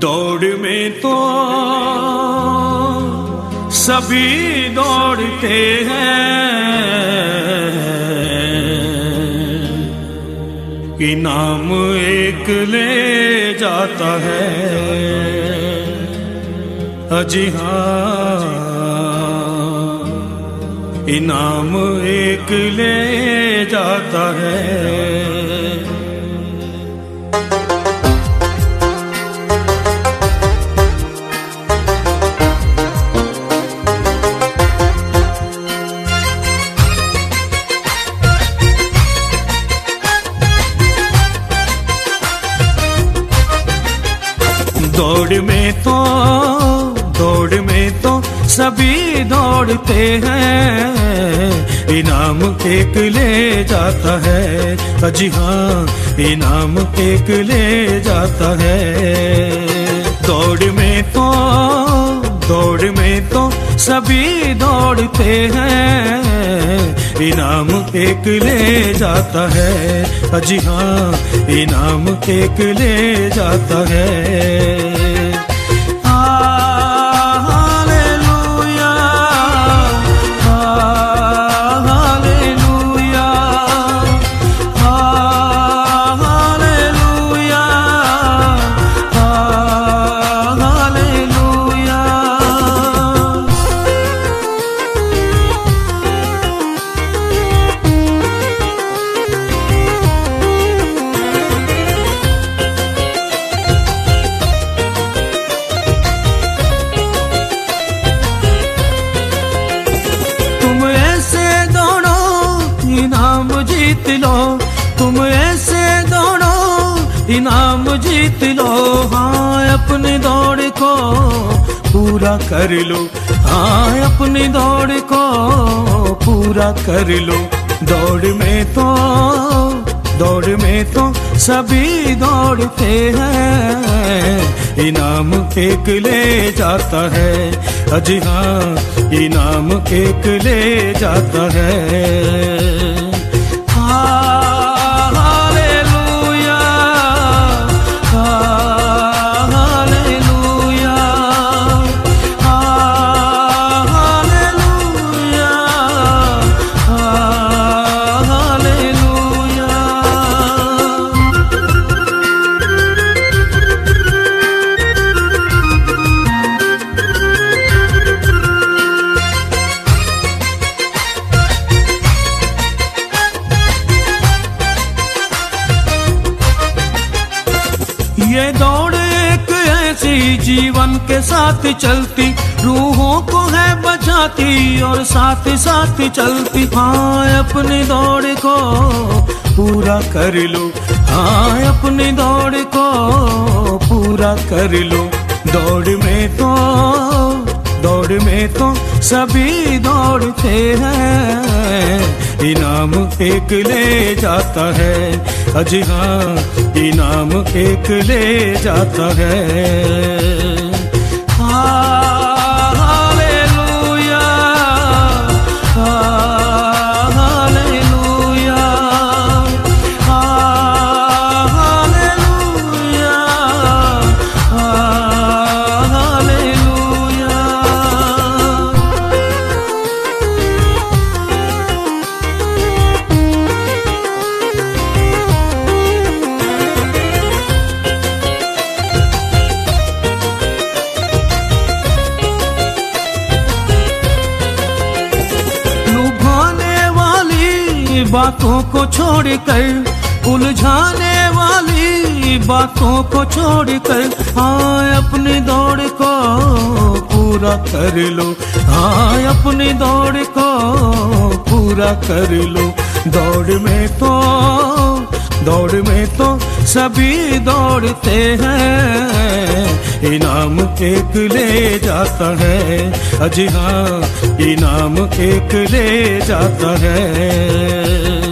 दौड़ में तो सभी दौड़ते हैं, इनाम एक ले जाता है। अजी हाँ, इनाम एक ले जाता है। दौड़ में तो सभी दौड़ते हैं, इनाम एक ले जाता है। जी हाँ, इनाम एक ले जाता है। दौड़ में तो सभी दौड़ते हैं, इनाम एक ले जाता है। जी हाँ, इनाम एक ले जाता है। तुम ऐसे दौड़ो, इनाम जीत लो। हाँ, अपनी दौड़ को पूरा कर लो। हाँ, अपनी दौड़ को पूरा कर लो। दौड़ में तो सभी दौड़ते हैं, इनाम एक ले जाता है। अजी हाँ, इनाम एक ले जाता है। ये दौड़ एक ऐसी जीवन के साथ चलती, रूहों को है बचाती और साथ साथ चलती। हाँ, अपनी दौड़ को पूरा कर लो। हाँ, अपनी दौड़ को पूरा कर लो। दौड़ में तो सभी दौड़ते हैं, इनाम एक ले जाता है। अजी हाँ, इनाम एक ले जाता है। बातों को छोड़कर, उलझाने वाली बातों को छोड़कर, हाँ, अपनी दौड़ को पूरा कर लो। हाँ, अपनी दौड़ को पूरा कर लो। दौड़ में तो सभी दौड़ते हैं, इनाम एक ले जाता है। अजी हाँ, इनाम एक ले जाता है।